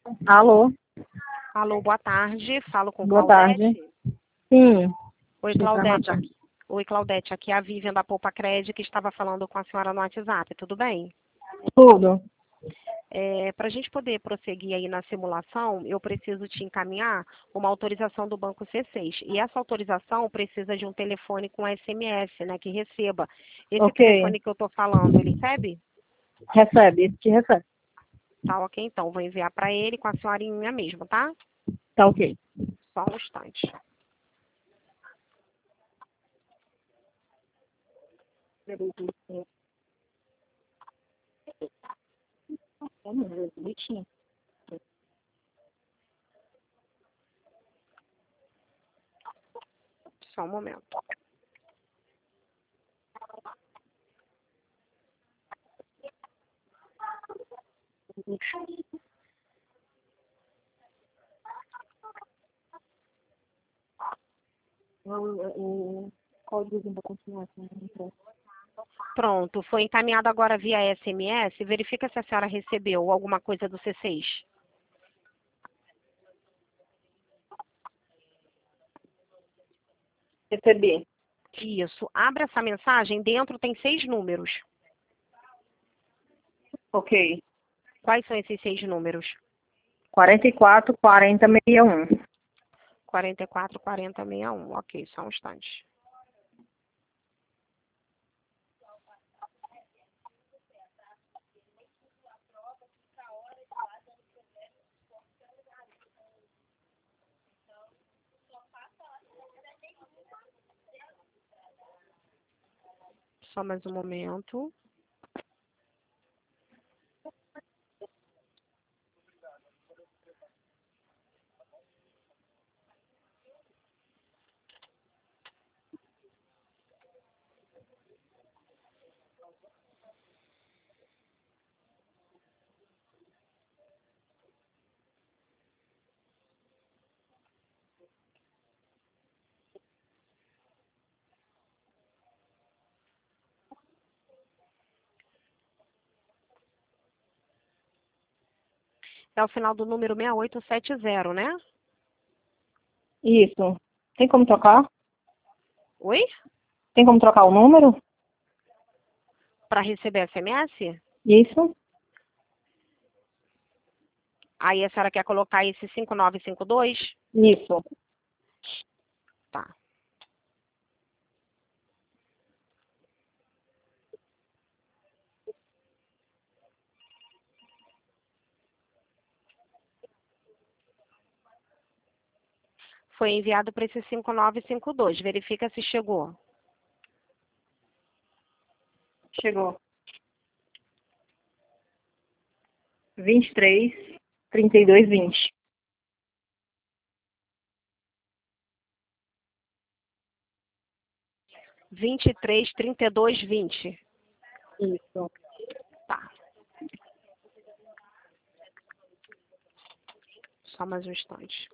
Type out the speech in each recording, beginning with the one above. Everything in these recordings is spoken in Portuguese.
Alô, Alô, boa tarde. Falo com boa tarde. Claudete. Sim, Oi, estou para Claudete. matar. Oi, Claudete. Aqui é a Vivian da Poupa Crédito que estava falando com a senhora no WhatsApp. Tudo bem? Tudo. Para a gente poder prosseguir aí na simulação, eu preciso te encaminhar uma autorização do Banco C6. E essa autorização precisa de um telefone com SMS, né, que receba. Esse Ok, telefone que eu estou falando, ele recebe? recebe, esse que recebe. Tá, ok, então. Vou enviar para ele com a senhorinha mesmo, tá? Tá ok. Só um instante. Só um momento. O código da continuação. Pronto, foi encaminhado agora via SMS. Verifica se a senhora recebeu alguma coisa do C6. Recebi. Isso. Abre essa mensagem, dentro tem 6 números. Ok. Quais são esses 6 números? 44 40 61. 44 40 61. Ok, só um instante. Só mais um momento. É o final do número 6870, né? Isso. Tem como trocar? Oi? Tem como trocar o número? Para receber SMS? Isso. Aí a senhora quer colocar esse 5952? Isso. Tá. Foi enviado para esse 5952. Verifica se chegou. Chegou. 23 32 20. 23 32 20. Isso. Tá. Só mais um instante.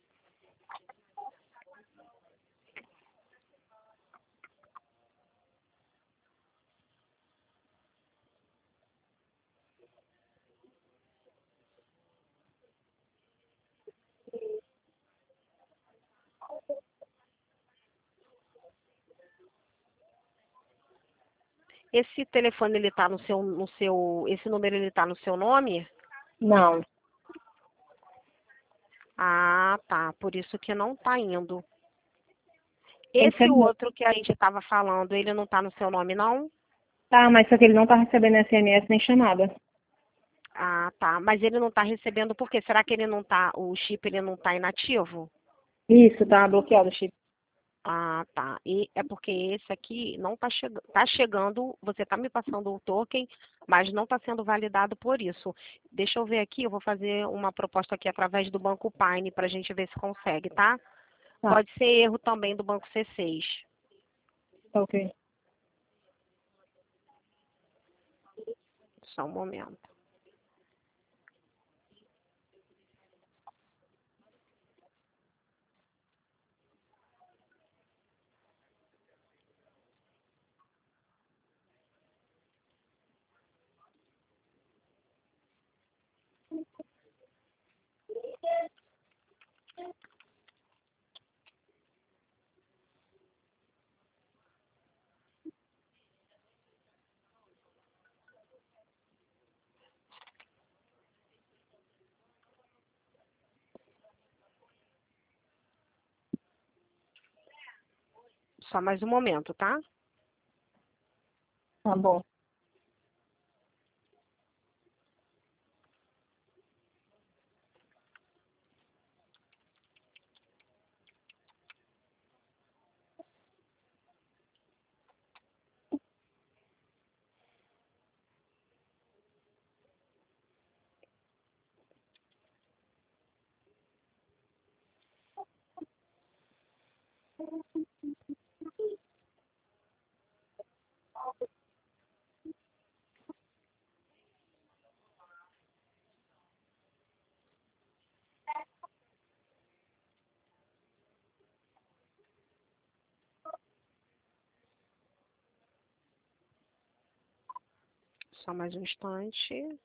Esse telefone ele tá esse número ele tá no seu nome? Não. Ah, tá. Por isso que não tá indo. Tem que ser Esse meu. outro que a gente estava falando, ele não tá no seu nome, não? Tá, mas só que ele não tá recebendo SMS nem chamada. Ah, tá. Mas ele não tá recebendo por quê? Será que ele não tá, o chip ele não tá inativo? Isso, tá bloqueado o chip. Ah, tá. E é porque esse aqui não tá chegando, tá chegando, você tá me passando o token, mas não está sendo validado por isso. Deixa eu ver aqui, eu vou fazer uma proposta aqui através do Banco Pine para a gente ver se consegue, tá? Tá, Pode ser erro também do Banco C6. tá ok. Só um momento. Só mais um momento, tá? Tá bom. Só mais um instante.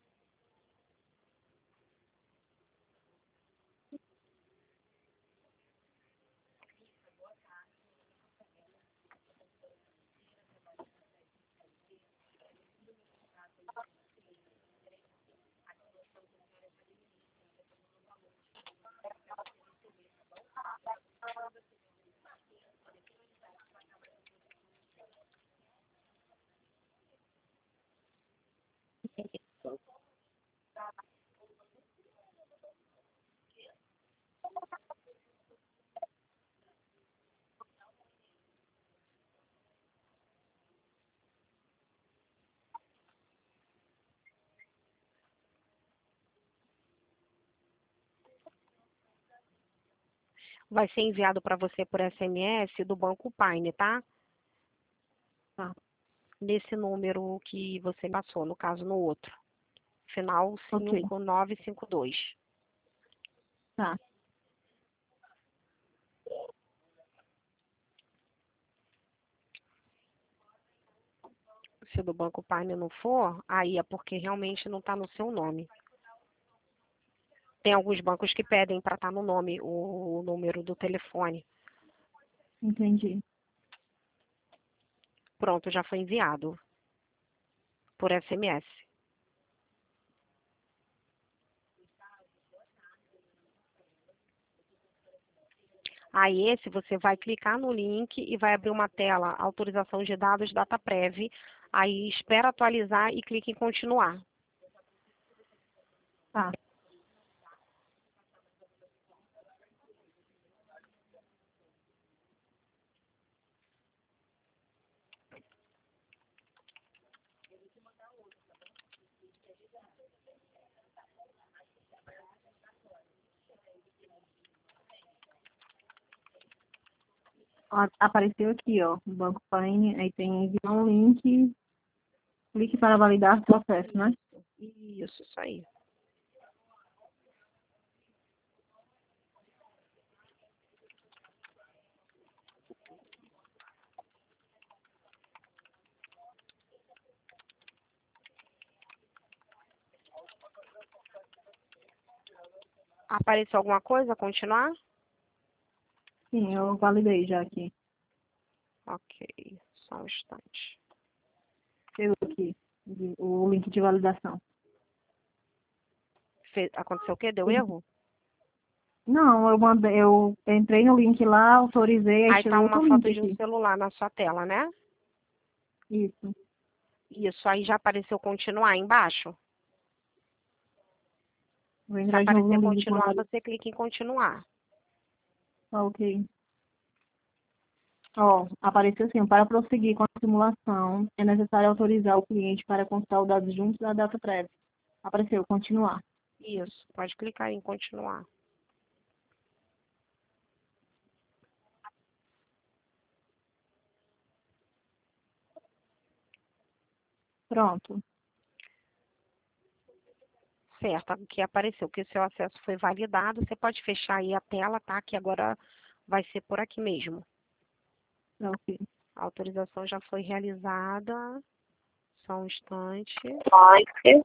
Vai ser enviado para você por SMS do Banco Paine, tá? Tá. Nesse número que você passou, no caso no outro. Final Ok. 5952. Tá. Se do Banco Paine não for, aí é porque realmente não está no seu nome. Tem alguns bancos que pedem para estar no nome o número do telefone. Entendi. Pronto, já foi enviado por SMS. Aí esse você vai clicar no link e vai abrir uma tela, autorização de dados, DataPrev. Aí espera atualizar e clique em continuar. Tá. Apareceu aqui, ó, o Banco Paine, aí tem enviar um link, clique para validar seu acesso, né? Isso aí. Apareceu alguma coisa? Continuar? Sim, eu validei já aqui. Ok, só um instante. Chegou aqui o link de validação. Aconteceu o quê? Deu erro? Não, eu entrei no link lá, autorizei, aí Aí tá chegou uma outro link foto de um aqui. celular na sua tela, né? Isso. Isso, aí já apareceu continuar embaixo. Vou Se entrar de novo aparecer no link de continuar, validação. você clica em continuar. Ok. Ó, apareceu assim, para prosseguir com a simulação, é necessário autorizar o cliente para constar os dados juntos da data prévia. Apareceu, continuar. Isso, pode clicar em continuar. Pronto. Certo, aqui apareceu que o seu acesso foi validado. Você pode fechar aí a tela, tá? Que agora vai ser por aqui mesmo. Ok. A autorização já foi realizada. Só um instante. Pode.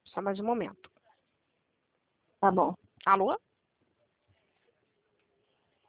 Só mais um momento. Tá bom. Alô?